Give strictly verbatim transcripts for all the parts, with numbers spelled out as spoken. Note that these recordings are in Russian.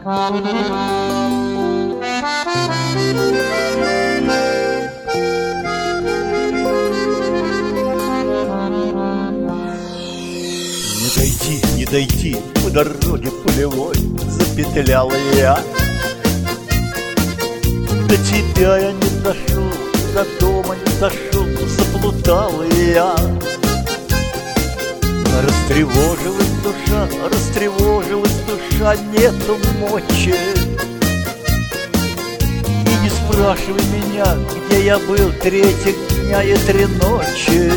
Не дойти, не дойти по дороге полевой, запетлял я. До тебя я не дошел, до дома не дошел, заплутал я. Растревожилась душа, растревожилась душа, нету мочи. И не спрашивай меня, где я был третьих дня и три ночи.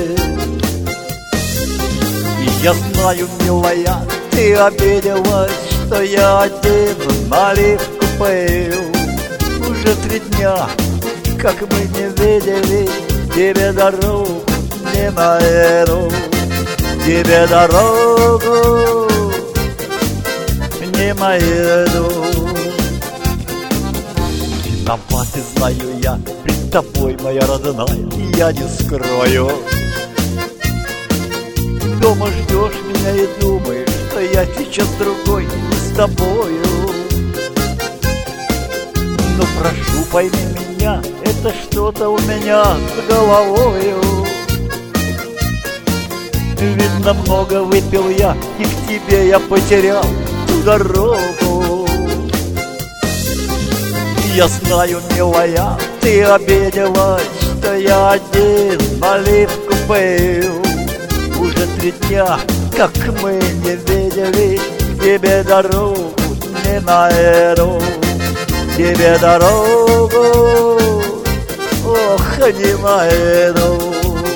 И я знаю, милая, ты обиделась, что я один наливку пил. Уже три дня, как мы не видели тебе дорогу, не найду тебе дорогу, не найду. Виноват и знаю я пред тобой, моя родная, я не скрою. Дома ждешь меня и думаешь, что я сейчас другой, не с тобою. Но прошу, пойми меня, это что-то у меня с головою. Видно, много выпил я, и к тебе я потерял ту дорогу. Я знаю, милая, ты обиделась, что я один наливку пил. Уже три дня, как мы не видели тебе дорогу, не найду тебе дорогу, ох, не найду.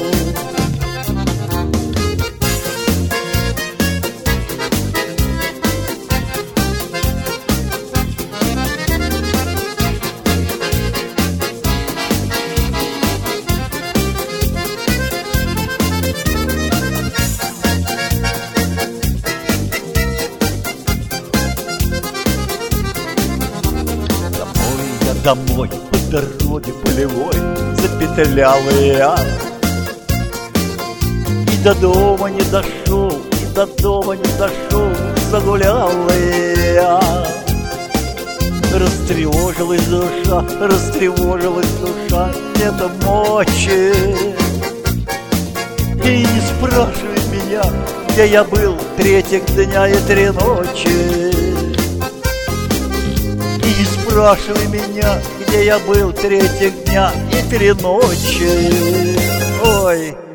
Домой по дороге полевой запетлял я. И до дома не дошел, и до дома не дошел, загулял я. Растревожилась душа, растревожилась душа, нету мочи. И не спрашивай меня, где я был третьих дня и три ночи. И не спрашивай меня, где я был третьих дня и три ночи. Ой.